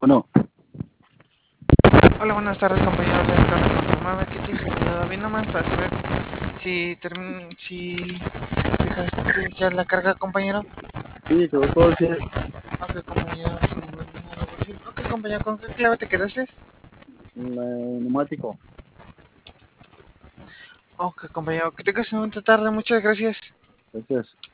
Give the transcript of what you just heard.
Bueno, Hola, buenas tardes, compañeros. Ya acabo de confirmarme que te ayudado bien nomás para saber si dejaste ya la carga, compañero. sí, te lo puedo decir. Ok, compañero, si no hay algo así. Ok, compañero, ¿con qué clave te quedaste? Neumático. Ok, compañero, que tengas una tarde. Muchas gracias. Gracias.